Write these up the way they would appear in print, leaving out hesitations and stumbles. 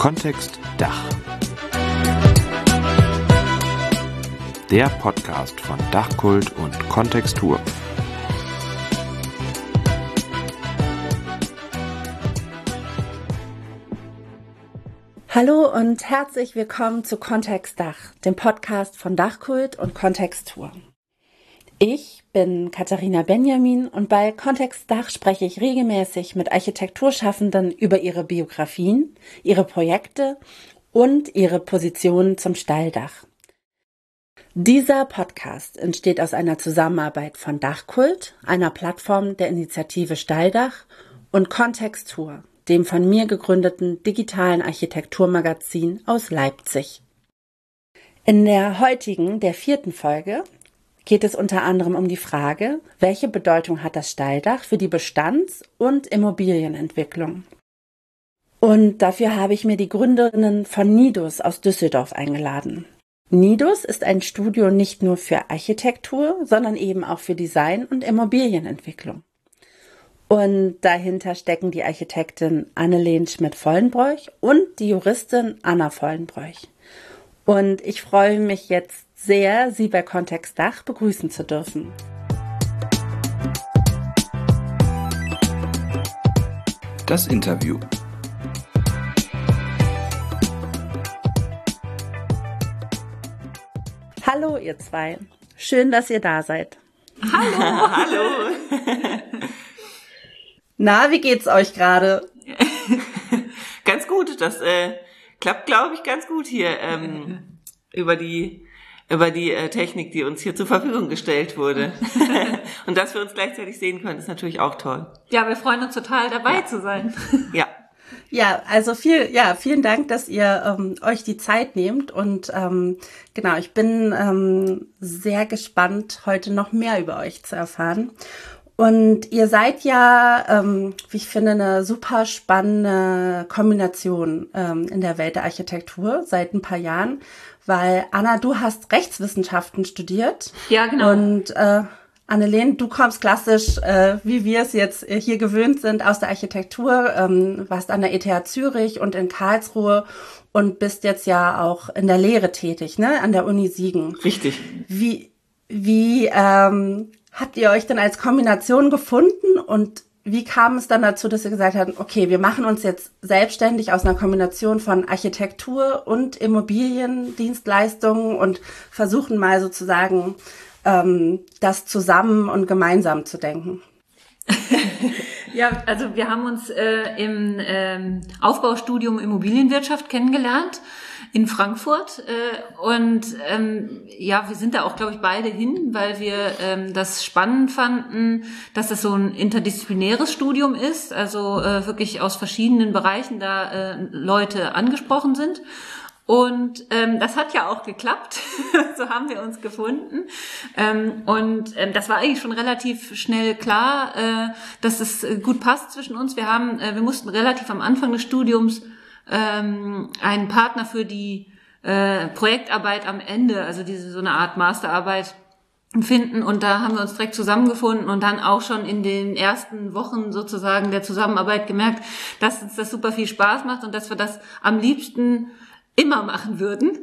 Kontext Dach. Der Podcast von Dachkult und Kontextur. Hallo und herzlich willkommen zu Kontext Dach, dem Podcast von Dachkult und Kontextur. Ich bin Katharina Benjamin und bei Kontext Dach spreche ich regelmäßig mit Architekturschaffenden über ihre Biografien, ihre Projekte und ihre Positionen zum Steildach. Dieser Podcast entsteht aus einer Zusammenarbeit von Dachkult, einer Plattform der Initiative Steildach, und Kontextur, dem von mir gegründeten digitalen Architekturmagazin aus Leipzig. In der heutigen, der 4. Folge, geht es unter anderem um die Frage, welche Bedeutung hat das Steildach für die Bestands- und Immobilienentwicklung? Und dafür habe ich mir die Gründerinnen von Nidus aus Düsseldorf eingeladen. Nidus ist ein Studio nicht nur für Architektur, sondern eben auch für Design und Immobilienentwicklung. Und dahinter stecken die Architektin Anneleen Schmidt-Vollenbroich und die Juristin Anna Vollenbroich. Und ich freue mich jetzt sehr, Sie bei Kontext Dach begrüßen zu dürfen. Das Interview. Hallo ihr zwei, schön, dass ihr da seid. Hallo, hallo. Na, wie geht's euch gerade? Ganz gut, das klappt, glaube ich, ganz gut hier über die Technik, die uns hier zur Verfügung gestellt wurde. Und dass wir uns gleichzeitig sehen können, ist natürlich auch toll. Ja, wir freuen uns total, dabei zu sein. Ja. Ja, also vielen Dank, dass ihr euch die Zeit nehmt und genau, ich bin sehr gespannt, heute noch mehr über euch zu erfahren. Und ihr seid ja, wie ich finde, eine super spannende Kombination in der Welt der Architektur seit ein paar Jahren, weil Anna, du hast Rechtswissenschaften studiert. Ja, genau. Und Anneleen, du kommst klassisch, wie wir es jetzt hier gewöhnt sind, aus der Architektur, warst an der ETH Zürich und in Karlsruhe und bist jetzt ja auch in der Lehre tätig, ne, an der Uni Siegen. Richtig. Wie habt ihr euch denn als Kombination gefunden und wie kam es dann dazu, dass ihr gesagt habt, okay, wir machen uns jetzt selbstständig aus einer Kombination von Architektur und Immobiliendienstleistungen und versuchen mal sozusagen das zusammen und gemeinsam zu denken? Ja, also wir haben uns im Aufbaustudium Immobilienwirtschaft kennengelernt in Frankfurt und ja, wir sind da auch, glaube ich, beide hin, weil wir das spannend fanden, dass das so ein interdisziplinäres Studium ist, also wirklich aus verschiedenen Bereichen da Leute angesprochen sind. Und das hat ja auch geklappt, so haben wir uns gefunden. Und das war eigentlich schon relativ schnell klar, dass es gut passt zwischen uns. Wir mussten relativ am Anfang des Studiums einen Partner für die Projektarbeit am Ende, also so eine Art Masterarbeit finden, und da haben wir uns direkt zusammengefunden und dann auch schon in den ersten Wochen sozusagen der Zusammenarbeit gemerkt, dass uns das super viel Spaß macht und dass wir das am liebsten immer machen würden.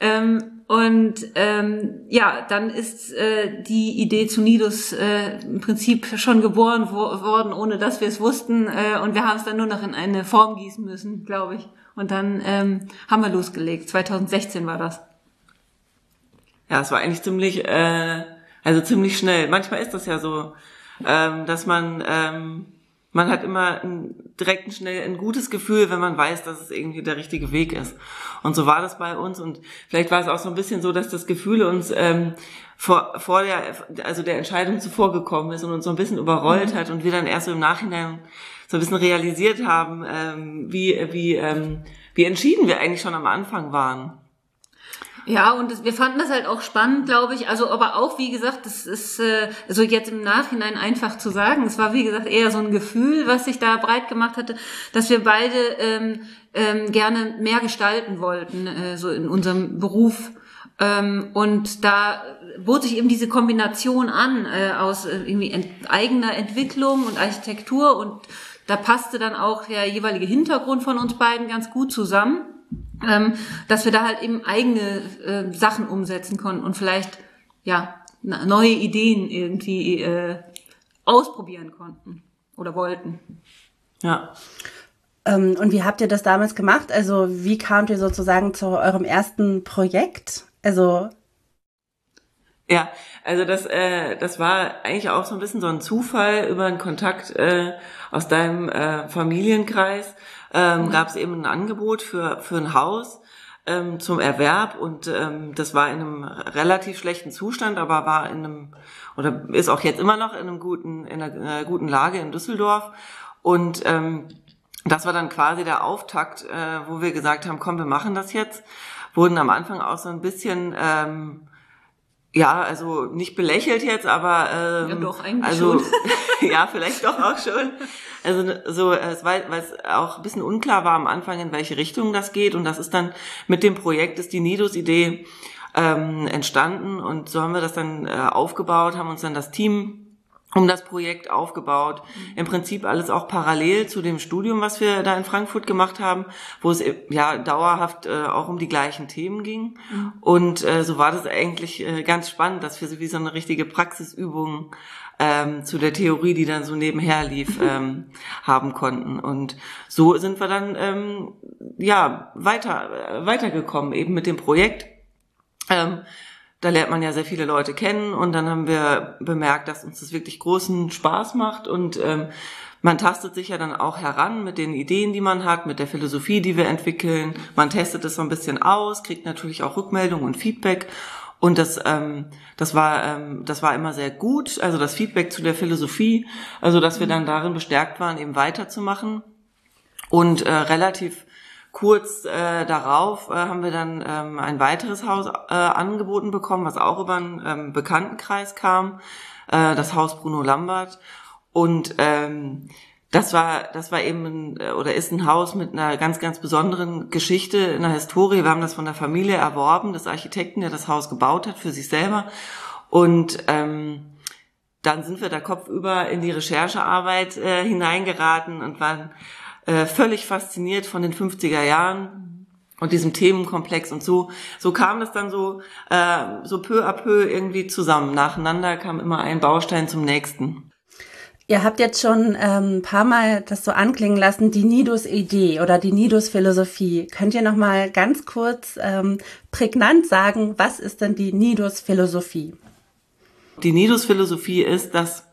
Ja, dann ist die Idee zu Nidus im Prinzip schon geboren worden, ohne dass wir es wussten. Und wir haben es dann nur noch in eine Form gießen müssen, glaube ich. Und dann haben wir losgelegt. 2016 war das. Ja, es war eigentlich ziemlich schnell. Manchmal ist das ja so, dass man hat immer direkt schnell ein gutes Gefühl, wenn man weiß, dass es irgendwie der richtige Weg ist. Und so war das bei uns. Und vielleicht war es auch so ein bisschen so, dass das Gefühl uns vor der Entscheidung zuvor gekommen ist und uns so ein bisschen überrollt hat und wir dann erst so im Nachhinein so ein bisschen realisiert haben, wie entschieden wir eigentlich schon am Anfang waren. Ja, und wir fanden das halt auch spannend, glaube ich. Also, aber auch, wie gesagt, das ist so jetzt im Nachhinein einfach zu sagen. Es war, wie gesagt, eher so ein Gefühl, was sich da breit gemacht hatte, dass wir beide gerne mehr gestalten wollten, so in unserem Beruf. Und da bot sich eben diese Kombination an aus irgendwie eigener Entwicklung und Architektur und da passte dann auch der jeweilige Hintergrund von uns beiden ganz gut zusammen, dass wir da halt eben eigene Sachen umsetzen konnten und vielleicht neue Ideen irgendwie ausprobieren konnten oder wollten. Ja. Und wie habt ihr das damals gemacht? Also wie kamt ihr sozusagen zu eurem ersten Projekt? Also ja, also das war eigentlich auch so ein bisschen so ein Zufall über einen Kontakt aus deinem Familienkreis. Gab es eben ein Angebot für ein Haus zum Erwerb und das war in einem relativ schlechten Zustand, aber war oder ist auch jetzt immer noch in einer guten Lage in Düsseldorf und das war dann quasi der Auftakt, wo wir gesagt haben, komm, wir machen das jetzt. Wurden am Anfang auch so ein bisschen, also nicht belächelt jetzt, aber ja, doch, eigentlich also schon. ja, vielleicht doch auch schon. Also so, weil es auch ein bisschen unklar war am Anfang, in welche Richtung das geht. Und das ist dann mit dem Projekt, ist die Nidus-Idee entstanden. Und so haben wir das dann aufgebaut, haben uns dann das Team um das Projekt aufgebaut. Im Prinzip alles auch parallel zu dem Studium, was wir da in Frankfurt gemacht haben, wo es dauerhaft auch um die gleichen Themen ging. Und so war das eigentlich ganz spannend, dass wir so wie so eine richtige Praxisübung zu der Theorie, die dann so nebenher lief, haben konnten. Und so sind wir dann weitergekommen, eben mit dem Projekt. Da lernt man ja sehr viele Leute kennen und dann haben wir bemerkt, dass uns das wirklich großen Spaß macht und man tastet sich ja dann auch heran mit den Ideen, die man hat, mit der Philosophie, die wir entwickeln. Man testet es so ein bisschen aus, kriegt natürlich auch Rückmeldung und Feedback und das war immer sehr gut, also das Feedback zu der Philosophie, also dass wir dann darin bestärkt waren, eben weiterzumachen und relativ kurz darauf haben wir dann ein weiteres Haus angeboten bekommen, was auch über einen Bekanntenkreis kam, das Haus Bruno Lambert. Und das war eben ist ein Haus mit einer ganz, ganz besonderen Geschichte, einer Historie. Wir haben das von der Familie erworben, des Architekten, der das Haus gebaut hat für sich selber. Und dann sind wir da kopfüber in die Recherchearbeit hineingeraten und waren völlig fasziniert von den 50er Jahren und diesem Themenkomplex und so kam das dann so peu à peu irgendwie zusammen. Nacheinander kam immer ein Baustein zum nächsten. Ihr habt jetzt schon ein paar Mal das so anklingen lassen, die Nidus-Idee oder die Nidus-Philosophie. Könnt ihr noch mal ganz kurz prägnant sagen, was ist denn die Nidus-Philosophie? Die Nidus-Philosophie ist, dass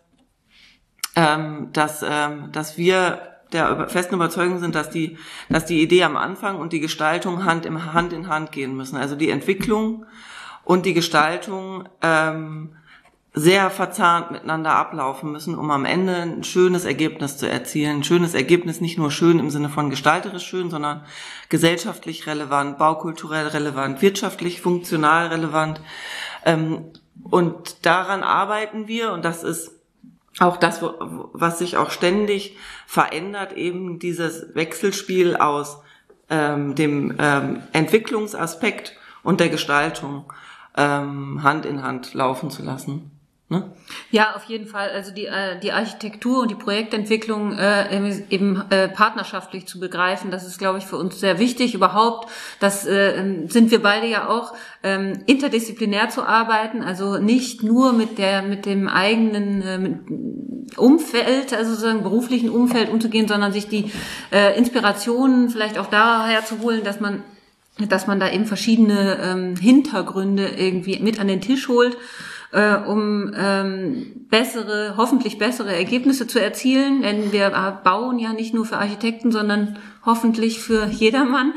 wir der festen Überzeugung sind, dass die Idee am Anfang und die Gestaltung Hand in Hand gehen müssen. Also die Entwicklung und die Gestaltung sehr verzahnt miteinander ablaufen müssen, um am Ende ein schönes Ergebnis zu erzielen. Ein schönes Ergebnis, nicht nur schön im Sinne von gestalterisch schön, sondern gesellschaftlich relevant, baukulturell relevant, wirtschaftlich funktional relevant. Und daran arbeiten wir und das ist auch das, was sich auch ständig verändert, eben dieses Wechselspiel aus dem Entwicklungsaspekt und der Gestaltung Hand in Hand laufen zu lassen. Ne? Ja, auf jeden Fall. Also die Architektur und die Projektentwicklung eben partnerschaftlich zu begreifen, das ist, glaube ich, für uns sehr wichtig. Überhaupt, das sind wir beide ja auch, interdisziplinär zu arbeiten, also nicht nur mit dem eigenen Umfeld, also sozusagen beruflichen Umfeld umzugehen, sondern sich die Inspirationen vielleicht auch daher zu holen, dass man da eben verschiedene Hintergründe irgendwie mit an den Tisch holt, um hoffentlich bessere Ergebnisse zu erzielen, denn wir bauen ja nicht nur für Architekten, sondern hoffentlich für jedermann.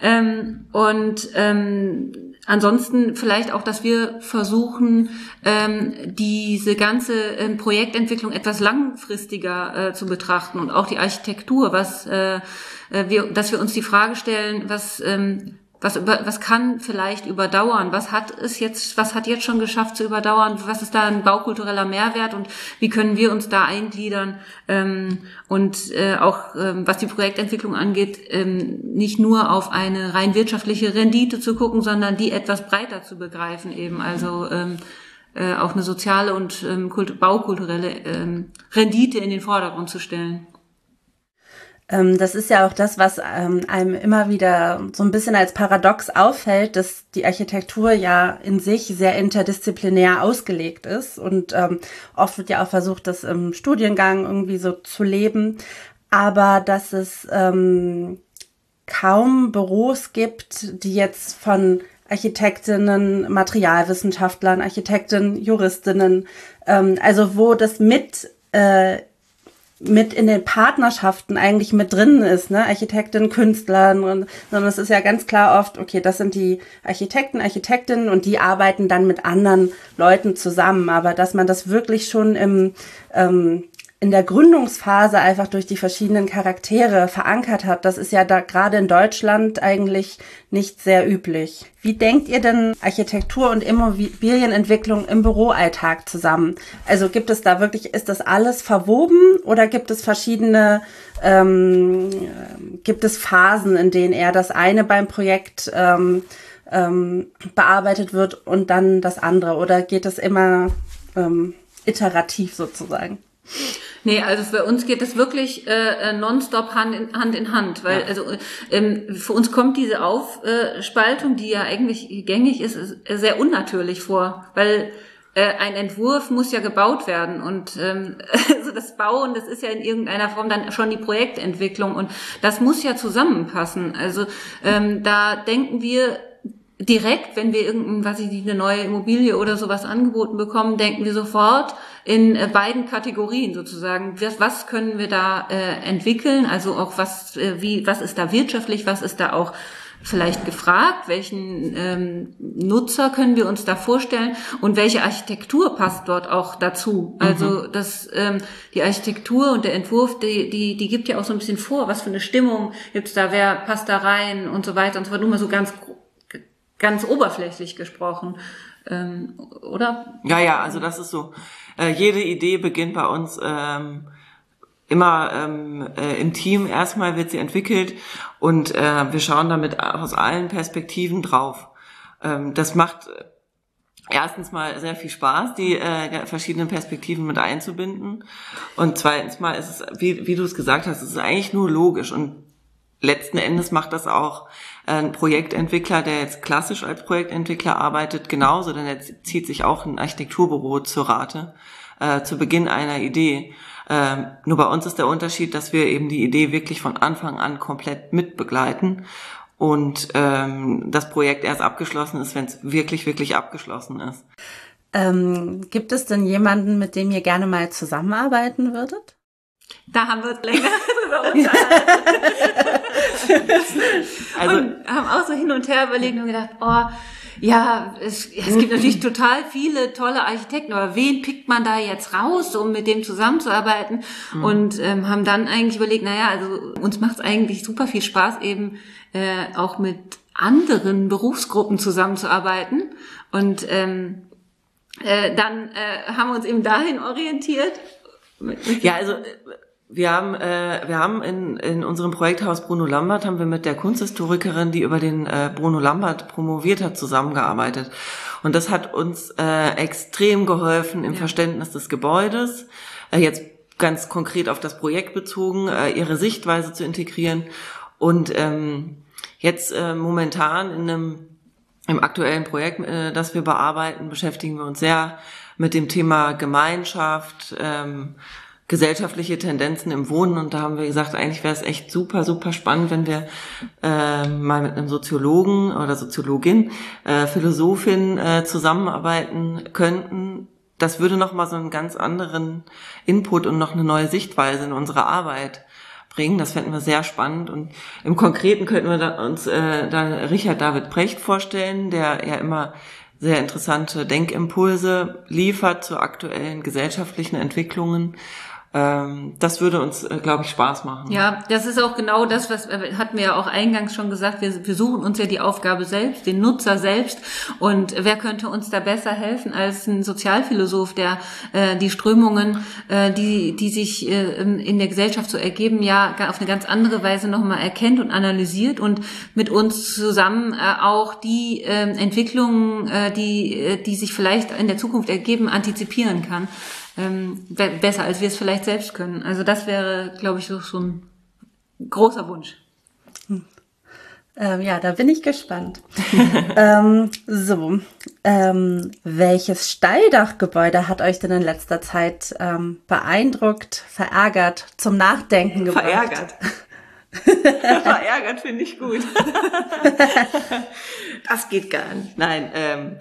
Ansonsten vielleicht auch, dass wir versuchen, diese ganze Projektentwicklung etwas langfristiger zu betrachten und auch die Architektur, dass wir uns die Frage stellen, was kann vielleicht überdauern? Was hat jetzt schon geschafft zu überdauern? Was ist da ein baukultureller Mehrwert und wie können wir uns da eingliedern? Was die Projektentwicklung angeht, nicht nur auf eine rein wirtschaftliche Rendite zu gucken, sondern die etwas breiter zu begreifen eben. Also auch eine soziale und baukulturelle Rendite in den Vordergrund zu stellen. Das ist ja auch das, was einem immer wieder so ein bisschen als Paradox auffällt, dass die Architektur ja in sich sehr interdisziplinär ausgelegt ist und oft wird ja auch versucht, das im Studiengang irgendwie so zu leben, aber dass es kaum Büros gibt, die jetzt von Architektinnen, Materialwissenschaftlern, Architektinnen, Juristinnen, also wo das mit in den Partnerschaften eigentlich mit drin ist, ne, Architekten, Künstler, sondern es ist ja ganz klar oft, okay, das sind die Architekten, Architektinnen und die arbeiten dann mit anderen Leuten zusammen, aber dass man das wirklich schon in der Gründungsphase einfach durch die verschiedenen Charaktere verankert hat, das ist ja da gerade in Deutschland eigentlich nicht sehr üblich. Wie denkt ihr denn Architektur und Immobilienentwicklung im Büroalltag zusammen? Also gibt es da wirklich, ist das alles verwoben oder gibt es verschiedene, gibt es Phasen, in denen eher das eine beim Projekt bearbeitet wird und dann das andere? Oder geht es immer iterativ sozusagen? Nee, also für uns geht das wirklich nonstop Hand in Hand, weil also für uns kommt diese Aufspaltung, die ja eigentlich gängig ist, sehr unnatürlich vor, weil ein Entwurf muss ja gebaut werden und also das Bauen, das ist ja in irgendeiner Form dann schon die Projektentwicklung und das muss ja zusammenpassen. Also da denken wir direkt, wenn wir eine neue Immobilie oder sowas angeboten bekommen, denken wir sofort in beiden Kategorien sozusagen. Was können wir da entwickeln? Also auch was ist da wirtschaftlich? Was ist da auch vielleicht gefragt? Welchen Nutzer können wir uns da vorstellen? Und welche Architektur passt dort auch dazu? Also die Architektur und der Entwurf, die gibt ja auch so ein bisschen vor, was für eine Stimmung gibt's da, wer passt da rein und so weiter und so fort. Nur mal so ganz oberflächlich gesprochen, oder? Ja, also das ist so. Jede Idee beginnt bei uns immer im Team. Erstmal wird sie entwickelt und wir schauen damit aus allen Perspektiven drauf. Das macht erstens mal sehr viel Spaß, die verschiedenen Perspektiven mit einzubinden. Und zweitens mal ist es, wie du es gesagt hast, es ist eigentlich nur logisch und letzten Endes macht das auch ein Projektentwickler, der jetzt klassisch als Projektentwickler arbeitet, genauso, denn er zieht sich auch ein Architekturbüro zur Rate, zu Beginn einer Idee. Nur bei uns ist der Unterschied, dass wir eben die Idee wirklich von Anfang an komplett mitbegleiten und das Projekt erst abgeschlossen ist, wenn es wirklich, wirklich abgeschlossen ist. Gibt es denn jemanden, mit dem ihr gerne mal zusammenarbeiten würdet? Da haben wir länger drüber unterhalten. Also, und haben auch so hin und her überlegt und gedacht, es gibt natürlich total viele tolle Architekten, aber wen pickt man da jetzt raus, um mit dem zusammenzuarbeiten? Und haben dann eigentlich überlegt, also uns macht es eigentlich super viel Spaß, eben auch mit anderen Berufsgruppen zusammenzuarbeiten. Und dann haben wir uns eben dahin orientiert. Ja, also wir haben in unserem Projekthaus Bruno Lambert haben wir mit der Kunsthistorikerin, die über den Bruno Lambert promoviert hat, zusammengearbeitet. Und das hat uns extrem geholfen im Verständnis des Gebäudes, jetzt ganz konkret auf das Projekt bezogen, ihre Sichtweise zu integrieren. Und jetzt momentan im aktuellen Projekt, das wir bearbeiten, beschäftigen wir uns sehr mit dem Thema Gemeinschaft, gesellschaftliche Tendenzen im Wohnen. Und da haben wir gesagt, eigentlich wäre es echt super, super spannend, wenn wir mal mit einem Soziologen oder Soziologin, Philosophin zusammenarbeiten könnten. Das würde nochmal so einen ganz anderen Input und noch eine neue Sichtweise in unsere Arbeit bringen. Das fänden wir sehr spannend. Und im Konkreten könnten wir uns dann Richard David Precht vorstellen, der ja immer sehr interessante Denkimpulse liefert zu aktuellen gesellschaftlichen Entwicklungen. Das würde uns, glaube ich, Spaß machen. Ja, das ist auch genau das, was hatten wir ja auch eingangs schon gesagt. Wir suchen uns ja die Aufgabe selbst, den Nutzer selbst. Und wer könnte uns da besser helfen als ein Sozialphilosoph, der die Strömungen, die sich in der Gesellschaft so ergeben, ja auf eine ganz andere Weise nochmal erkennt und analysiert und mit uns zusammen auch die Entwicklungen, die sich vielleicht in der Zukunft ergeben, antizipieren kann. Besser, als wir es vielleicht selbst können. Also das wäre, glaube ich, so ein großer Wunsch. Ja, da bin ich gespannt. Welches Steildachgebäude hat euch denn in letzter Zeit beeindruckt, verärgert, zum Nachdenken gebracht? Verärgert. Verärgert finde ich gut. Das geht gar nicht. Nein,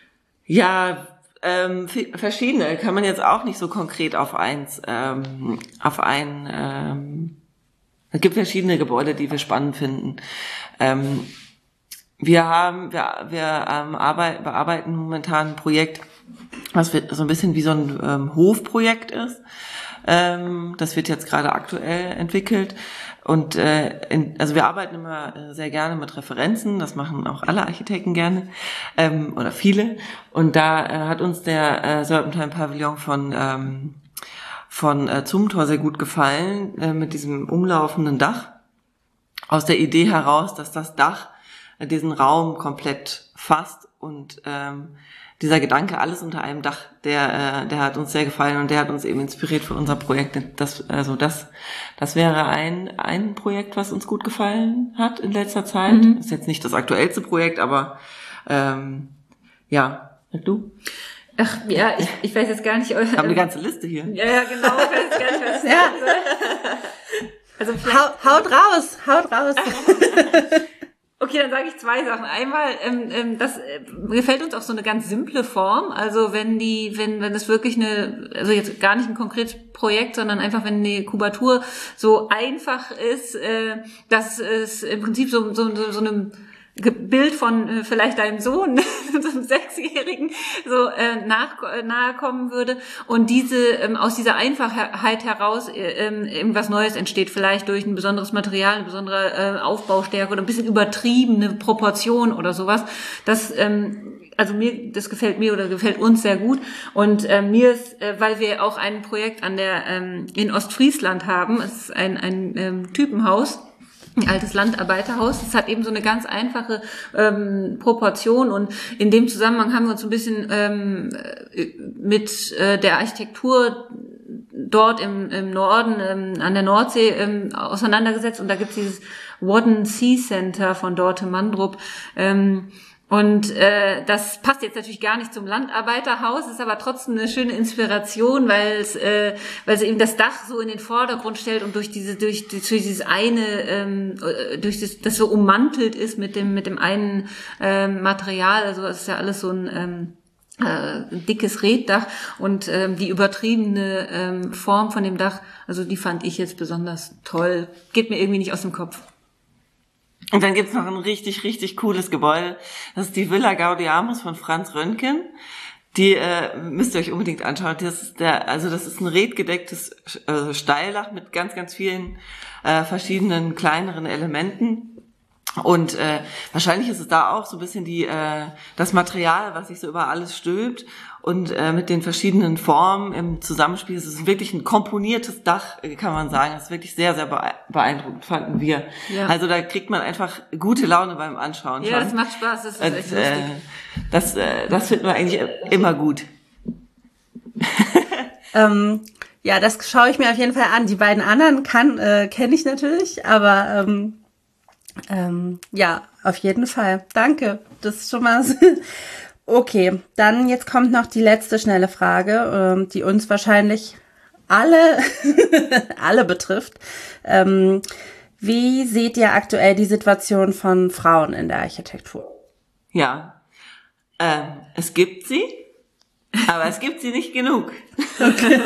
verschiedene, kann man jetzt auch nicht so konkret auf es gibt verschiedene Gebäude, die wir spannend finden. Wir bearbeiten momentan ein Projekt, was so ein bisschen wie so ein Hofprojekt ist. Das wird jetzt gerade aktuell entwickelt. Und also wir arbeiten immer sehr gerne mit Referenzen, das machen auch alle Architekten gerne, oder viele. Und da hat uns der Serpentine-Pavillon von Zumthor sehr gut gefallen, mit diesem umlaufenden Dach. Aus der Idee heraus, dass das Dach diesen Raum komplett fasst und dieser Gedanke, alles unter einem Dach, der hat uns sehr gefallen und der hat uns eben inspiriert für unser Projekt. Das wäre ein Projekt, was uns gut gefallen hat in letzter Zeit. Mhm. Ist jetzt nicht das aktuellste Projekt, aber ja, und du? Ach ja, ich weiß jetzt gar nicht. Wir haben eine ganze Liste hier. Ja, genau. Ich weiß jetzt gar nicht, was ich sagen soll. Also haut raus. Okay, dann sage ich zwei Sachen. Einmal, das gefällt uns auf so eine ganz simple Form. Also wenn das wirklich also jetzt gar nicht ein konkretes Projekt, sondern einfach wenn die Kubatur so einfach ist, dass es im Prinzip so einem Bild von vielleicht deinem Sohn, so einem 6-Jährigen, so nahe kommen würde und aus dieser Einfachheit heraus irgendwas Neues entsteht, vielleicht durch ein besonderes Material, eine besondere Aufbaustärke oder ein bisschen übertriebene Proportion oder sowas. Das gefällt mir oder gefällt uns sehr gut und mir ist, weil wir auch ein Projekt in Ostfriesland haben, es ist ein Typenhaus, ein altes Landarbeiterhaus. Es hat eben so eine ganz einfache Proportion und in dem Zusammenhang haben wir uns ein bisschen mit der Architektur dort im Norden an der Nordsee auseinandergesetzt und da gibt's dieses Wadden Sea Center von Dorte Mandrup. Und das passt jetzt natürlich gar nicht zum Landarbeiterhaus, ist aber trotzdem eine schöne Inspiration, weil es eben das Dach so in den Vordergrund stellt und durch das so ummantelt ist mit dem einen Material. Also es ist ja alles so ein dickes Reetdach und die übertriebene Form von dem Dach, also die fand ich jetzt besonders toll. Geht mir irgendwie nicht aus dem Kopf. Und dann gibt's noch ein richtig, richtig cooles Gebäude. Das ist die Villa Gaudiamus von Franz Röntgen. Die müsst ihr euch unbedingt anschauen. Das ist ein redgedecktes Steildach mit ganz, ganz vielen verschiedenen kleineren Elementen. Und wahrscheinlich ist es da auch so ein bisschen das Material, was sich so über alles stülpt und mit den verschiedenen Formen im Zusammenspiel. Es ist wirklich ein komponiertes Dach, kann man sagen. Das ist wirklich sehr, sehr beeindruckend, fanden wir. Ja. Also da kriegt man einfach gute Laune beim Anschauen. Ja, das macht Spaß, das ist echt lustig. Das finden wir eigentlich immer gut. Ja, das schaue ich mir auf jeden Fall an. Die beiden anderen kenne ich natürlich, aber ja, auf jeden Fall. Danke. Das ist schon mal okay. Dann jetzt kommt noch die letzte schnelle Frage, die uns wahrscheinlich alle betrifft. Wie seht ihr aktuell die Situation von Frauen in der Architektur? Ja, es gibt sie, aber es gibt sie nicht genug. Okay.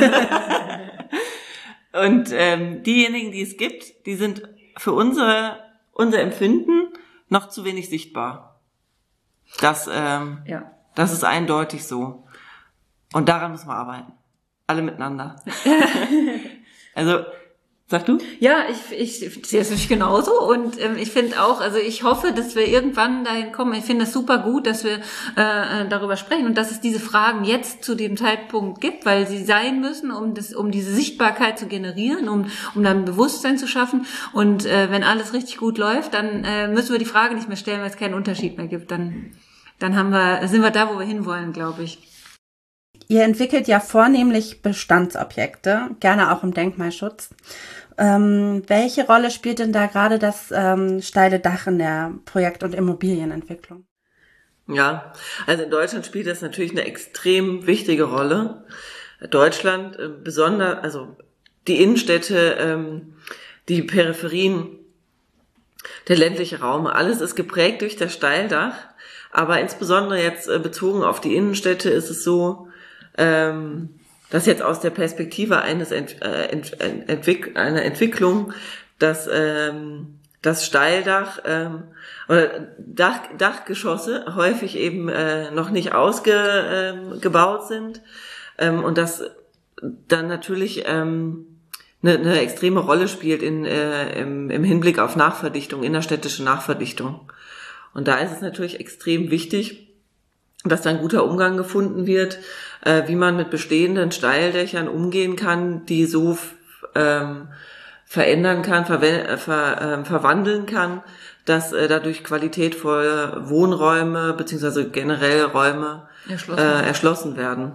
Und diejenigen, die es gibt, die sind für unser Empfinden noch zu wenig sichtbar. Das ist eindeutig so. Und daran müssen wir arbeiten. Alle miteinander. Also, sag du? Ja, ich sehe es natürlich genauso und ich finde auch, also ich hoffe, dass wir irgendwann dahin kommen. Ich finde es super gut, dass wir darüber sprechen und dass es diese Fragen jetzt zu dem Zeitpunkt gibt, weil sie sein müssen, um diese Sichtbarkeit zu generieren, um dann Bewusstsein zu schaffen. Und wenn alles richtig gut läuft, dann müssen wir die Frage nicht mehr stellen, weil es keinen Unterschied mehr gibt. Dann sind wir da, wo wir hinwollen, glaube ich. Ihr entwickelt ja vornehmlich Bestandsobjekte, gerne auch im Denkmalschutz. Welche Rolle spielt denn da gerade das steile Dach in der Projekt- und Immobilienentwicklung? Ja, also in Deutschland spielt das natürlich eine extrem wichtige Rolle. Deutschland, besonders, also die Innenstädte, die Peripherien, der ländliche Raum, alles ist geprägt durch das Steildach. Aber insbesondere jetzt bezogen auf die Innenstädte ist es so, dass jetzt aus der Perspektive einer Entwicklung, dass das Steildach oder Dachgeschosse häufig eben noch nicht ausgebaut sind und das dann natürlich eine extreme Rolle spielt im Hinblick auf Nachverdichtung, innerstädtische Nachverdichtung. Und da ist es natürlich extrem wichtig, dass da ein guter Umgang gefunden wird, wie man mit bestehenden Steildächern umgehen kann, die so verändern kann, verwandeln kann, dass dadurch qualitätvolle Wohnräume beziehungsweise generell Räume erschlossen werden.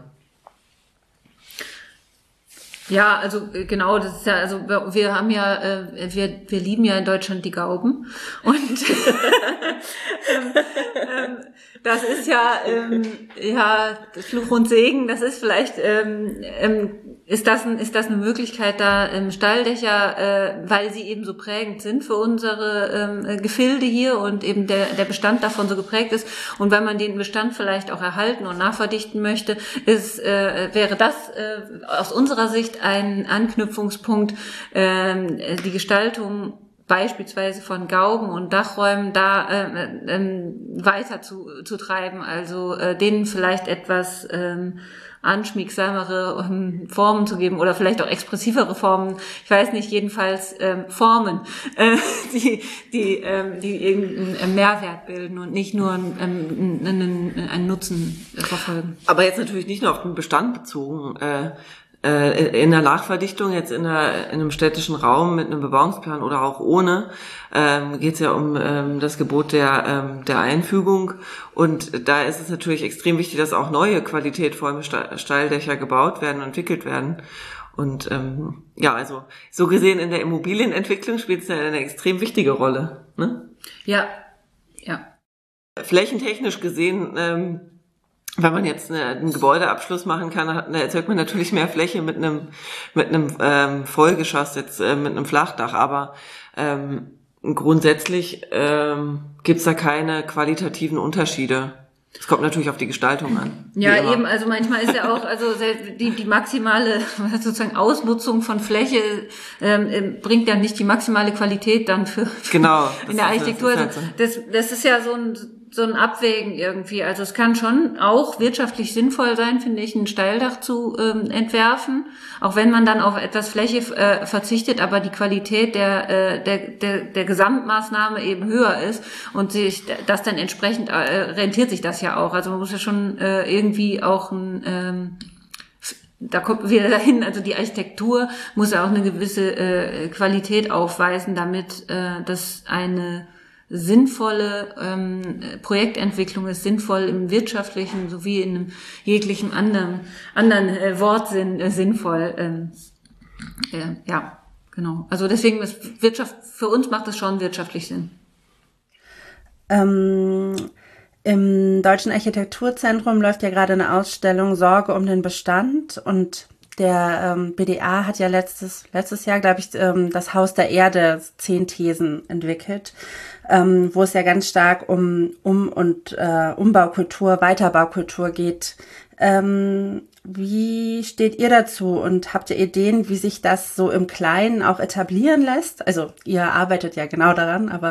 Ja, also genau, das ist ja, also wir haben ja, wir lieben ja in Deutschland die Gauben und das ist ja Fluch und Segen. Das ist vielleicht ist das eine Möglichkeit, da Steildächer, weil sie eben so prägend sind für unsere Gefilde hier und eben der Bestand davon so geprägt ist und weil man den Bestand vielleicht auch erhalten und nachverdichten möchte, wäre das aus unserer Sicht ein Anknüpfungspunkt, die Gestaltung beispielsweise von Gauben und Dachräumen da weiter zu treiben, also denen vielleicht etwas anschmiegsamere Formen zu geben oder vielleicht auch expressivere Formen, ich weiß nicht, jedenfalls Formen, die irgendeinen Mehrwert bilden und nicht nur einen Nutzen verfolgen. Aber jetzt natürlich nicht nur auf den Bestand bezogen. In der Nachverdichtung, jetzt in einem städtischen Raum mit einem Bebauungsplan oder auch ohne, geht es ja um das Gebot der Einfügung. Und da ist es natürlich extrem wichtig, dass auch neue qualitätvolle Steildächer gebaut werden und entwickelt werden. Und also so gesehen in der Immobilienentwicklung spielt es ja eine extrem wichtige Rolle. Ne? Ja. Flächentechnisch gesehen, wenn man jetzt einen Gebäudeabschluss machen kann, da erzeugt man natürlich mehr Fläche mit einem Vollgeschoss, jetzt mit einem Flachdach. Aber grundsätzlich gibt's da keine qualitativen Unterschiede. Es kommt natürlich auf die Gestaltung an. Ja, eben, also manchmal ist ja auch, also die maximale sozusagen Ausnutzung von Fläche bringt ja nicht die maximale Qualität dann für genau, in der Architektur. Das ist ja so ein Abwägen irgendwie. Also es kann schon auch wirtschaftlich sinnvoll sein, finde ich, ein Steildach zu entwerfen, auch wenn man dann auf etwas Fläche verzichtet, aber die Qualität der Gesamtmaßnahme eben höher ist und sich das dann entsprechend rentiert sich das ja auch. Also man muss ja schon irgendwie auch da kommt wieder dahin, also die Architektur muss ja auch eine gewisse Qualität aufweisen, damit das eine sinnvolle Projektentwicklung ist, sinnvoll im wirtschaftlichen sowie in einem jeglichen anderen Wortsinn sinnvoll. Ja, genau. Also deswegen ist Wirtschaft, für uns macht das schon wirtschaftlich Sinn. Im Deutschen Architekturzentrum läuft ja gerade eine Ausstellung Sorge um den Bestand und der BDA hat ja letztes Jahr, glaube ich, das Haus der Erde 10 Thesen entwickelt, wo es ja ganz stark um Umbaukultur, Weiterbaukultur geht. Wie steht ihr dazu und habt ihr Ideen, wie sich das so im Kleinen auch etablieren lässt? Also ihr arbeitet ja genau daran, aber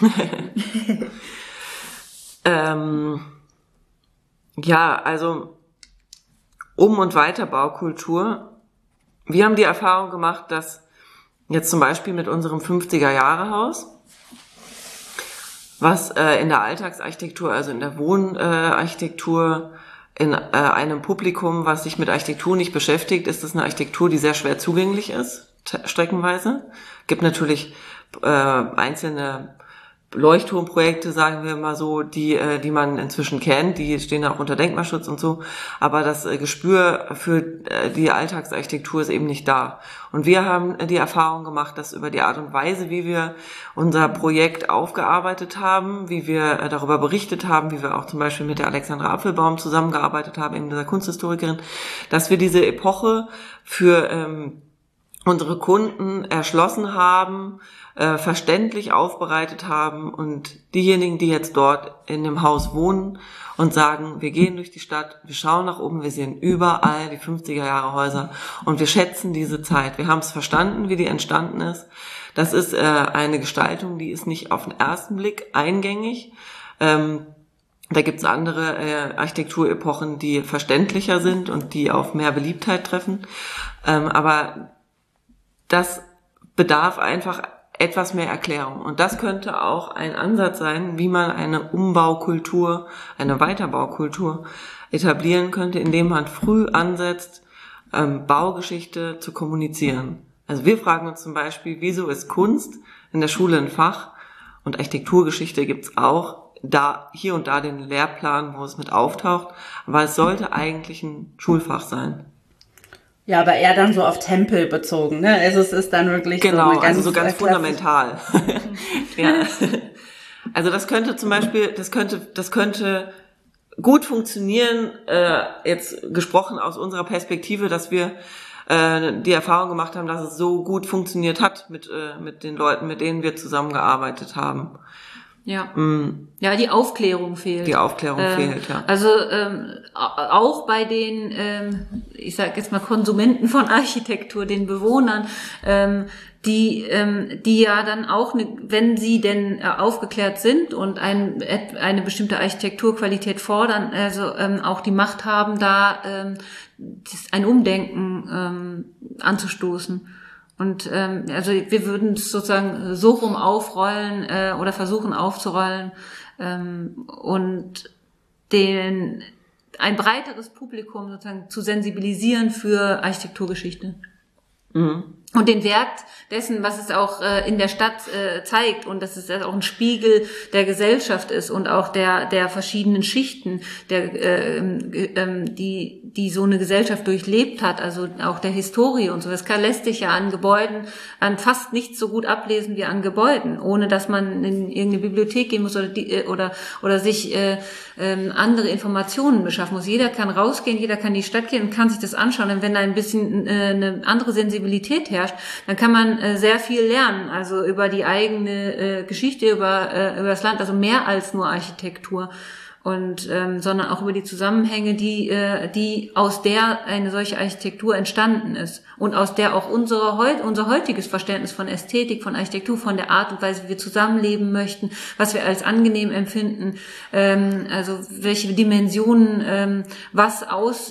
ja, also Um- und Weiterbaukultur. Wir haben die Erfahrung gemacht, dass jetzt zum Beispiel mit unserem 50er-Jahre-Haus, was in der Alltagsarchitektur, also in der Wohnarchitektur, in einem Publikum, was sich mit Architektur nicht beschäftigt, ist das eine Architektur, die sehr schwer zugänglich ist, streckenweise. Gibt natürlich einzelne Leuchtturmprojekte, sagen wir mal so, die man inzwischen kennt, die stehen auch unter Denkmalschutz und so, aber das Gespür für die Alltagsarchitektur ist eben nicht da. Und wir haben die Erfahrung gemacht, dass über die Art und Weise, wie wir unser Projekt aufgearbeitet haben, wie wir darüber berichtet haben, wie wir auch zum Beispiel mit der Alexandra Apfelbaum zusammengearbeitet haben, eben dieser Kunsthistorikerin, dass wir diese Epoche für unsere Kunden erschlossen haben, verständlich aufbereitet haben, und diejenigen, die jetzt dort in dem Haus wohnen und sagen, wir gehen durch die Stadt, wir schauen nach oben, wir sehen überall die 50er Jahre Häuser und wir schätzen diese Zeit. Wir haben es verstanden, wie die entstanden ist. Das ist eine Gestaltung, die ist nicht auf den ersten Blick eingängig. Da gibt's andere Architekturepochen, die verständlicher sind und die auf mehr Beliebtheit treffen. Aber das bedarf einfach etwas mehr Erklärung. Und das könnte auch ein Ansatz sein, wie man eine Umbaukultur, eine Weiterbaukultur etablieren könnte, indem man früh ansetzt, Baugeschichte zu kommunizieren. Also wir fragen uns zum Beispiel, wieso ist Kunst in der Schule ein Fach und Architekturgeschichte gibt's auch, da hier und da den Lehrplan, wo es mit auftaucht, aber es sollte eigentlich ein Schulfach sein. Ja, aber eher dann so auf Tempel bezogen, ne? Also es ist dann wirklich genau, so eine ganz fundamental. Ja. Also das könnte zum Beispiel, das könnte gut funktionieren, jetzt gesprochen aus unserer Perspektive, dass wir die Erfahrung gemacht haben, dass es so gut funktioniert hat mit den Leuten, mit denen wir zusammengearbeitet haben. Ja. Ja, die Aufklärung fehlt. Die Aufklärung fehlt, ja. Also auch bei den, ich sage jetzt mal Konsumenten von Architektur, den Bewohnern, die ja dann auch, wenn sie denn aufgeklärt sind und eine bestimmte Architekturqualität fordern, also auch die Macht haben, da ein Umdenken anzustoßen. Und also wir würden es sozusagen so rum aufrollen oder versuchen aufzurollen und ein breiteres Publikum sozusagen zu sensibilisieren für Architekturgeschichte. Mhm. Und den Wert dessen, was es auch in der Stadt zeigt, und dass es auch ein Spiegel der Gesellschaft ist und auch der verschiedenen Schichten, die so eine Gesellschaft durchlebt hat, also auch der Historie und so. Das lässt sich ja an Gebäuden an fast nichts so gut ablesen wie an Gebäuden, ohne dass man in irgendeine Bibliothek gehen muss oder sich andere Informationen beschaffen muss. Jeder kann rausgehen, jeder kann in die Stadt gehen und kann sich das anschauen. Und wenn da ein bisschen eine andere Sensibilität herrscht, dann kann man sehr viel lernen, also über die eigene Geschichte, über das Land, also mehr als nur Architektur, und sondern auch über die Zusammenhänge, die aus der eine solche Architektur entstanden ist und aus der auch unser heutiges Verständnis von Ästhetik, von Architektur, von der Art und Weise, wie wir zusammenleben möchten, was wir als angenehm empfinden, also welche Dimensionen was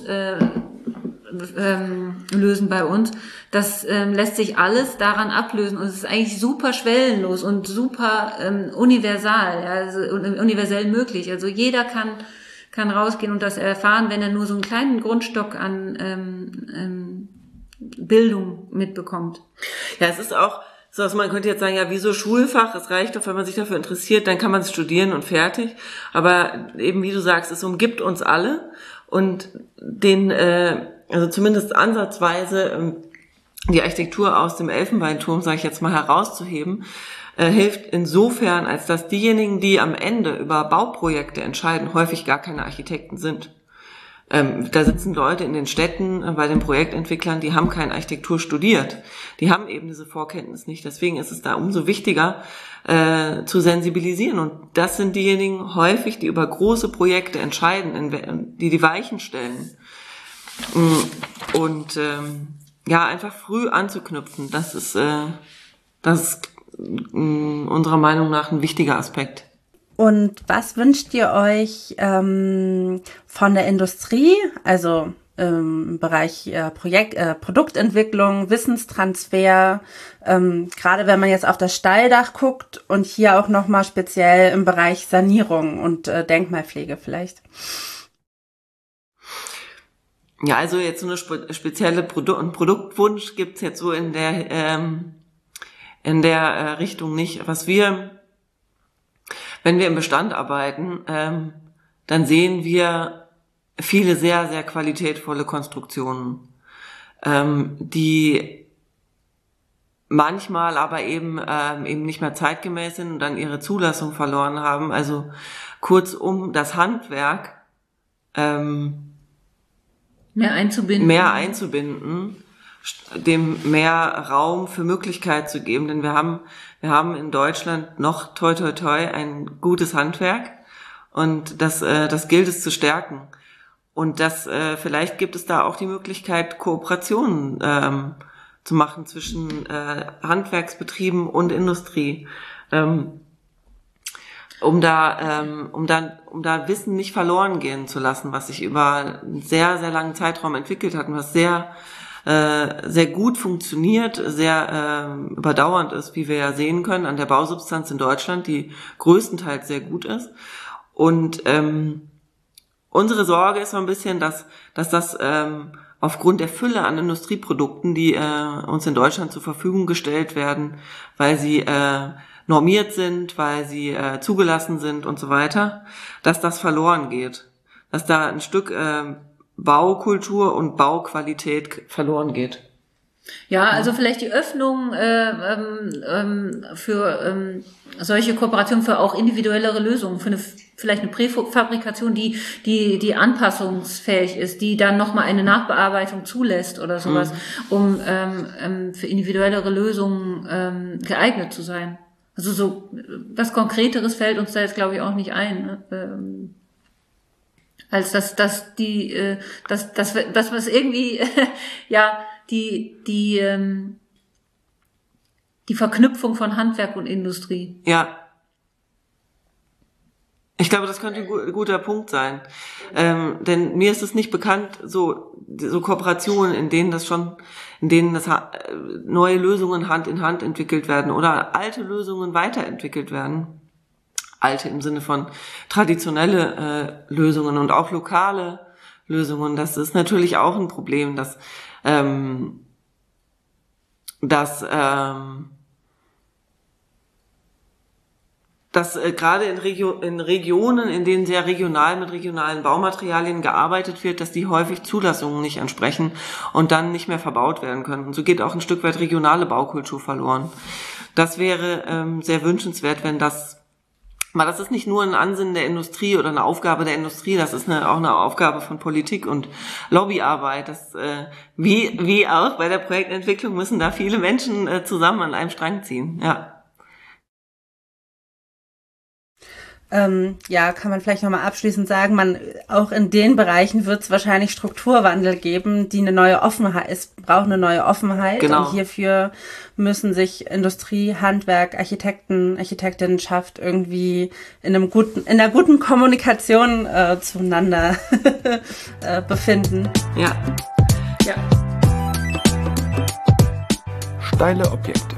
lösen bei uns. Das lässt sich alles daran ablösen, und es ist eigentlich super schwellenlos und super universal, ja, also universell möglich. Also jeder kann rausgehen und das erfahren, wenn er nur so einen kleinen Grundstock an Bildung mitbekommt. Ja, es ist auch so, also man könnte jetzt sagen, ja, wieso Schulfach? Es reicht doch, wenn man sich dafür interessiert, dann kann man es studieren und fertig. Aber eben, wie du sagst, es umgibt uns alle, und also zumindest ansatzweise die Architektur aus dem Elfenbeinturm, sage ich jetzt mal, herauszuheben, hilft insofern, als dass diejenigen, die am Ende über Bauprojekte entscheiden, häufig gar keine Architekten sind. Da sitzen Leute in den Städten bei den Projektentwicklern, die haben keine Architektur studiert. Die haben eben diese Vorkenntnis nicht. Deswegen ist es da umso wichtiger, zu sensibilisieren. Und das sind diejenigen häufig, die über große Projekte entscheiden, die Weichen stellen. Und ja, einfach früh anzuknüpfen, das ist unserer Meinung nach ein wichtiger Aspekt. Und was wünscht ihr euch von der Industrie, also im Bereich Produktentwicklung, Wissenstransfer, gerade wenn man jetzt auf das Stalldach guckt und hier auch nochmal speziell im Bereich Sanierung und Denkmalpflege vielleicht? Ja, also jetzt so eine spezielle Produktwunsch gibt's jetzt so in der Richtung nicht. Was wir wenn wir im Bestand arbeiten, dann sehen wir viele sehr, sehr qualitätvolle Konstruktionen, die manchmal aber eben nicht mehr zeitgemäß sind und dann ihre Zulassung verloren haben. Also kurzum, das Handwerk mehr einzubinden, dem mehr Raum für Möglichkeit zu geben, denn wir haben in Deutschland noch toi toi toi ein gutes Handwerk und das gilt es zu stärken. Und vielleicht gibt es da auch die Möglichkeit, Kooperationen zu machen zwischen Handwerksbetrieben und Industrie, um da Wissen nicht verloren gehen zu lassen, was sich über einen sehr, sehr langen Zeitraum entwickelt hat und was sehr, sehr gut funktioniert, sehr überdauernd ist, wie wir ja sehen können, an der Bausubstanz in Deutschland, die größtenteils sehr gut ist. Und unsere Sorge ist so ein bisschen, dass das aufgrund der Fülle an Industrieprodukten, die uns in Deutschland zur Verfügung gestellt werden, weil sie normiert sind, weil sie zugelassen sind und so weiter, dass das verloren geht. Dass da ein Stück Baukultur und Bauqualität verloren geht. Ja, also vielleicht die Öffnung für solche Kooperationen, für auch individuellere Lösungen, für vielleicht eine Präfabrikation, die anpassungsfähig ist, die dann nochmal eine Nachbearbeitung zulässt oder sowas, um für individuellere Lösungen geeignet zu sein. Also so was Konkreteres fällt uns da jetzt, glaube ich, auch nicht ein, ne? Als das was irgendwie ja die Verknüpfung von Handwerk und Industrie. Ja. Ich glaube, das könnte ein guter Punkt sein. Denn mir ist es nicht bekannt, so Kooperationen, in denen neue Lösungen Hand in Hand entwickelt werden oder alte Lösungen weiterentwickelt werden. Alte im Sinne von traditionelle Lösungen und auch lokale Lösungen. Das ist natürlich auch ein Problem, dass gerade in Regionen, in denen sehr regional mit regionalen Baumaterialien gearbeitet wird, dass die häufig Zulassungen nicht entsprechen und dann nicht mehr verbaut werden können. Und so geht auch ein Stück weit regionale Baukultur verloren. Das wäre sehr wünschenswert, wenn aber das ist nicht nur ein Ansinnen der Industrie oder eine Aufgabe der Industrie, das ist auch eine Aufgabe von Politik und Lobbyarbeit. Das, wie auch bei der Projektentwicklung müssen da viele Menschen zusammen an einem Strang ziehen. Ja. Ja, kann man vielleicht nochmal abschließend sagen, auch in den Bereichen wird es wahrscheinlich Strukturwandel geben, die eine neue Offenheit, es braucht eine neue Offenheit. Genau. Und hierfür müssen sich Industrie, Handwerk, Architektinnenschaft irgendwie in einer guten Kommunikation zueinander befinden. Ja. Ja. Steile Objekte.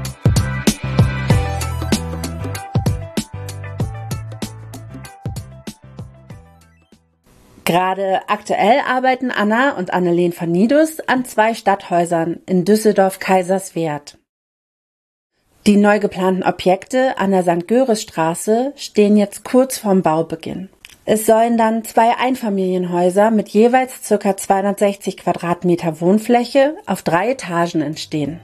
Gerade aktuell arbeiten Anna und Anneleen van Nidus an 2 Stadthäusern in Düsseldorf-Kaiserswerth. Die neu geplanten Objekte an der St. Göres-Straße stehen jetzt kurz vorm Baubeginn. Es sollen dann 2 Einfamilienhäuser mit jeweils ca. 260 Quadratmeter Wohnfläche auf 3 Etagen entstehen.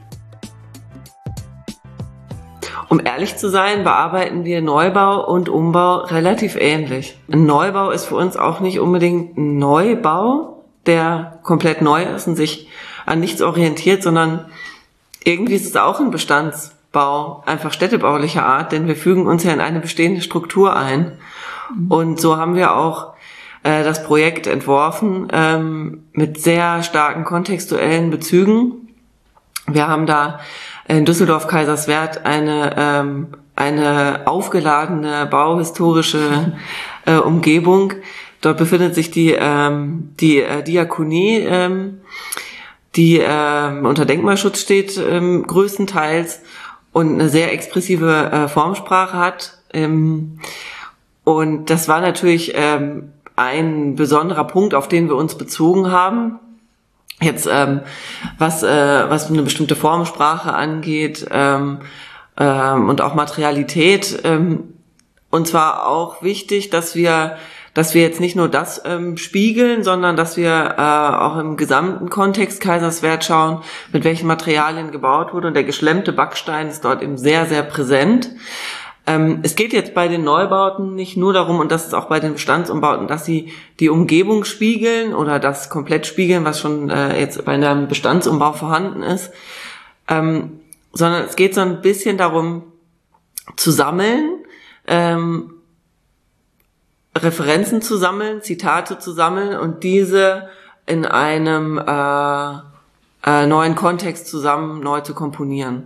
Um ehrlich zu sein, bearbeiten wir Neubau und Umbau relativ ähnlich. Ein Neubau ist für uns auch nicht unbedingt ein Neubau, der komplett neu ist und sich an nichts orientiert, sondern irgendwie ist es auch ein Bestandsbau, einfach städtebaulicher Art, denn wir fügen uns ja in eine bestehende Struktur ein. Und so haben wir auch das Projekt entworfen mit sehr starken kontextuellen Bezügen. Wir haben da in Düsseldorf-Kaiserswerth eine aufgeladene bauhistorische Umgebung. Dort befindet sich die Diakonie, die unter Denkmalschutz steht, größtenteils, und eine sehr expressive Formsprache hat. Und das war natürlich ein besonderer Punkt, auf den wir uns bezogen haben. Jetzt, was eine bestimmte Formsprache angeht und auch Materialität, Und zwar auch wichtig, dass wir jetzt nicht nur das spiegeln, sondern dass wir auch im gesamten Kontext Kaiserswerth schauen, mit welchen Materialien gebaut wurde. Und der geschlemmte Backstein ist dort eben sehr, sehr präsent. Es geht jetzt bei den Neubauten nicht nur darum, und das ist auch bei den Bestandsumbauten, dass sie die Umgebung spiegeln oder das komplett spiegeln, was schon jetzt bei einem Bestandsumbau vorhanden ist, sondern es geht so ein bisschen darum, zu sammeln, Referenzen zu sammeln, Zitate zu sammeln und diese in einem neuen Kontext neu zu komponieren.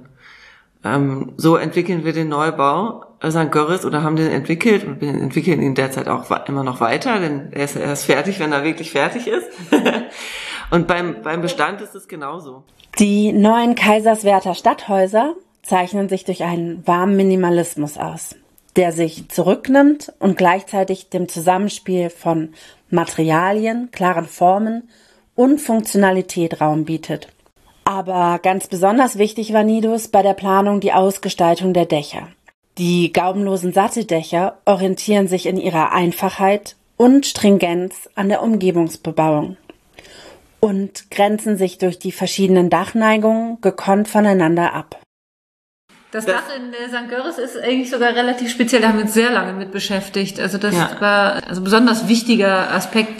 So entwickeln wir den Neubau St. Görres oder haben den entwickelt und wir entwickeln ihn derzeit auch immer noch weiter, denn er ist fertig, wenn er wirklich fertig ist. Und beim Bestand ist es genauso. Die neuen Kaiserswerther Stadthäuser zeichnen sich durch einen warmen Minimalismus aus, der sich zurücknimmt und gleichzeitig dem Zusammenspiel von Materialien, klaren Formen und Funktionalität Raum bietet. Aber ganz besonders wichtig war Nidus bei der Planung die Ausgestaltung der Dächer. Die gaubenlosen Satteldächer orientieren sich in ihrer Einfachheit und Stringenz an der Umgebungsbebauung und grenzen sich durch die verschiedenen Dachneigungen gekonnt voneinander ab. Das Dach in St. Görres ist eigentlich sogar relativ speziell, da haben wir uns sehr lange mit beschäftigt. Also das war ein besonders wichtiger Aspekt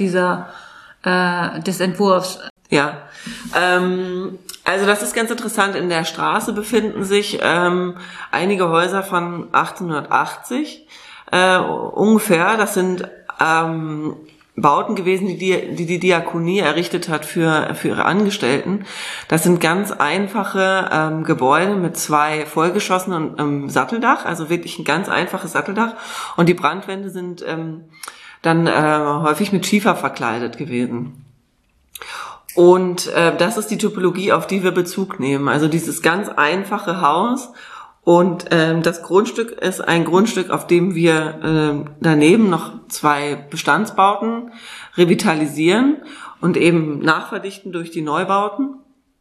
des Entwurfs. Ja, also das ist ganz interessant. In der Straße befinden sich einige Häuser von 1880 ungefähr. Das sind Bauten gewesen, die Diakonie errichtet hat für ihre Angestellten. Das sind ganz einfache Gebäude mit 2 Vollgeschossen und Satteldach, also wirklich ein ganz einfaches Satteldach. Und die Brandwände sind dann häufig mit Schiefer verkleidet gewesen. Und das ist die Typologie, auf die wir Bezug nehmen. Also dieses ganz einfache Haus. Und das Grundstück ist ein Grundstück, auf dem wir daneben noch 2 Bestandsbauten revitalisieren und eben nachverdichten durch die Neubauten.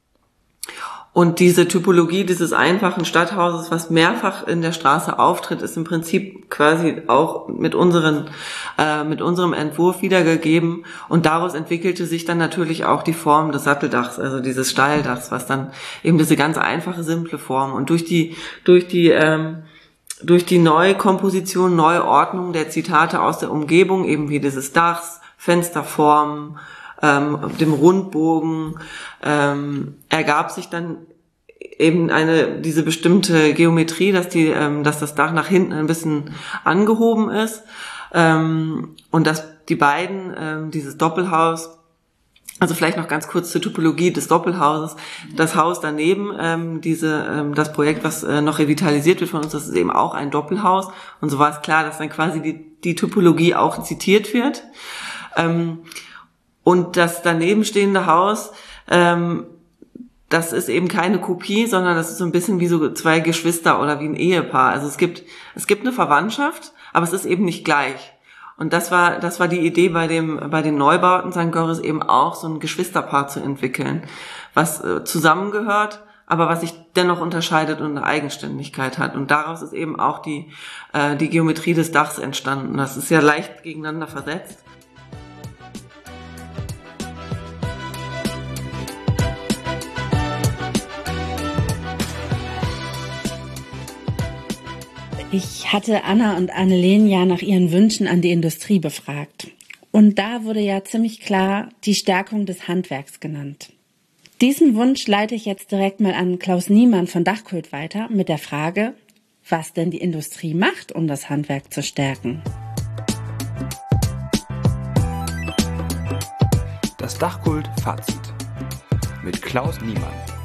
Und diese Typologie dieses einfachen Stadthauses, was mehrfach in der Straße auftritt, ist im Prinzip quasi auch mit unserem Entwurf wiedergegeben. Und daraus entwickelte sich dann natürlich auch die Form des Satteldachs, also dieses Steildachs, was dann eben diese ganz einfache, simple Form. Und durch die Neukomposition, Neuordnung der Zitate aus der Umgebung, eben wie dieses Dachs, Fensterformen, dem Rundbogen, ergab sich dann eben diese bestimmte Geometrie, dass das Dach nach hinten ein bisschen angehoben ist, und dass die beiden, dieses Doppelhaus, also vielleicht noch ganz kurz zur Typologie des Doppelhauses, das Haus daneben, das Projekt, was noch revitalisiert wird von uns, das ist eben auch ein Doppelhaus, und so war es klar, dass dann quasi die Typologie auch zitiert wird. Und das daneben stehende Haus, das ist eben keine Kopie, sondern das ist so ein bisschen wie so 2 Geschwister oder wie ein Ehepaar. Also es gibt eine Verwandtschaft, aber es ist eben nicht gleich. Und das war die Idee bei den Neubauten St. Görres, eben auch so ein Geschwisterpaar zu entwickeln, was zusammengehört, aber was sich dennoch unterscheidet und eine Eigenständigkeit hat. Und daraus ist eben auch die Geometrie des Dachs entstanden. Das ist ja leicht gegeneinander versetzt. Ich hatte Anna und Anneleen ja nach ihren Wünschen an die Industrie befragt. Und da wurde ja ziemlich klar die Stärkung des Handwerks genannt. Diesen Wunsch leite ich jetzt direkt mal an Klaus Niemann von Dachkult weiter mit der Frage, was denn die Industrie macht, um das Handwerk zu stärken. Das Dachkult-Fazit mit Klaus Niemann.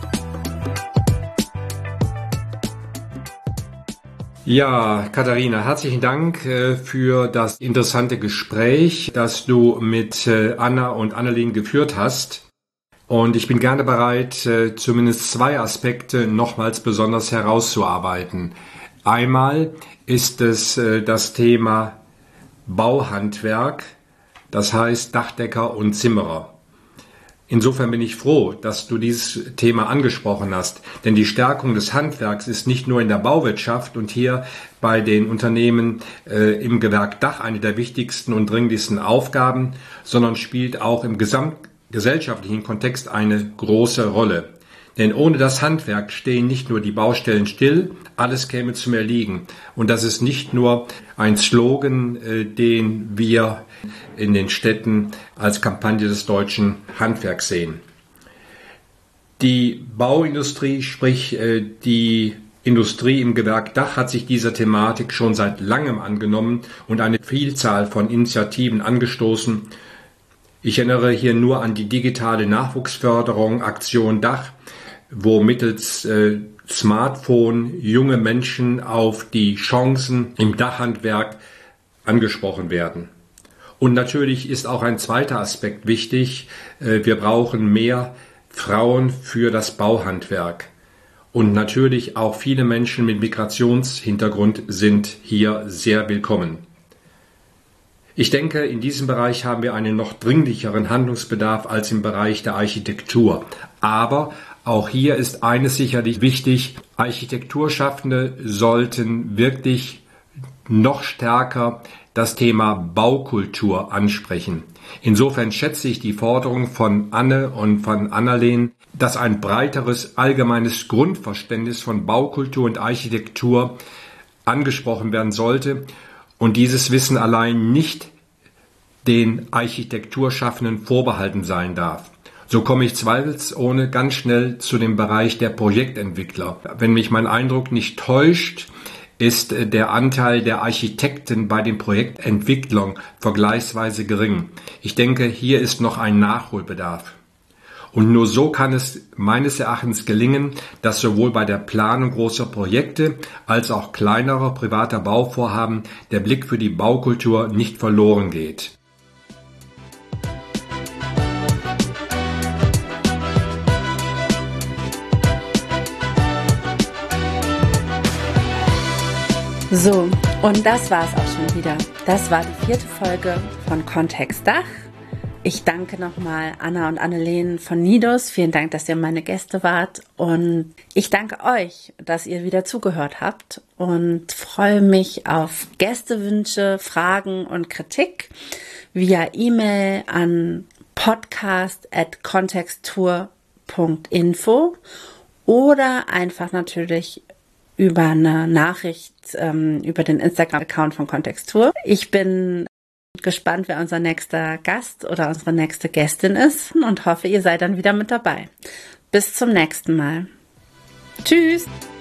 Ja, Katharina, herzlichen Dank für das interessante Gespräch, das du mit Anna und Anneleen geführt hast. Und ich bin gerne bereit, zumindest 2 Aspekte nochmals besonders herauszuarbeiten. Einmal ist es das Thema Bauhandwerk, das heißt Dachdecker und Zimmerer. Insofern bin ich froh, dass du dieses Thema angesprochen hast, denn die Stärkung des Handwerks ist nicht nur in der Bauwirtschaft und hier bei den Unternehmen im Gewerk Dach eine der wichtigsten und dringlichsten Aufgaben, sondern spielt auch im gesamtgesellschaftlichen Kontext eine große Rolle. Denn ohne das Handwerk stehen nicht nur die Baustellen still, alles käme zum Erliegen. Und das ist nicht nur ein Slogan, den wir in den Städten als Kampagne des deutschen Handwerks sehen. Die Bauindustrie, sprich die Industrie im Gewerk Dach, hat sich dieser Thematik schon seit langem angenommen und eine Vielzahl von Initiativen angestoßen. Ich erinnere hier nur an die digitale Nachwuchsförderung Aktion Dach, wo mittels Smartphone junge Menschen auf die Chancen im Dachhandwerk angesprochen werden. Und natürlich ist auch ein zweiter Aspekt wichtig. Wir brauchen mehr Frauen für das Bauhandwerk. Und natürlich auch viele Menschen mit Migrationshintergrund sind hier sehr willkommen. Ich denke, in diesem Bereich haben wir einen noch dringlicheren Handlungsbedarf als im Bereich der Architektur. Aber auch hier ist eines sicherlich wichtig: Architekturschaffende sollten wirklich noch stärker das Thema Baukultur ansprechen. Insofern schätze ich die Forderung von Anne und von Annalena, dass ein breiteres allgemeines Grundverständnis von Baukultur und Architektur angesprochen werden sollte und dieses Wissen allein nicht den Architekturschaffenden vorbehalten sein darf. So komme ich zweifelsohne ganz schnell zu dem Bereich der Projektentwickler. Wenn mich mein Eindruck nicht täuscht, ist der Anteil der Architekten bei den Projektentwicklern vergleichsweise gering. Ich denke, hier ist noch ein Nachholbedarf. Und nur so kann es meines Erachtens gelingen, dass sowohl bei der Planung großer Projekte als auch kleinerer privater Bauvorhaben der Blick für die Baukultur nicht verloren geht. So, und das war es auch schon wieder. Das war die 4. Folge von Kontext Dach. Ich danke nochmal Anna und Annalena von Nidus. Vielen Dank, dass ihr meine Gäste wart. Und ich danke euch, dass ihr wieder zugehört habt und freue mich auf Gästewünsche, Fragen und Kritik via E-Mail an podcast@kontexttour.info oder einfach natürlich über eine Nachricht über den Instagram-Account von Kontexttour. Ich bin gespannt, wer unser nächster Gast oder unsere nächste Gästin ist und hoffe, ihr seid dann wieder mit dabei. Bis zum nächsten Mal. Tschüss!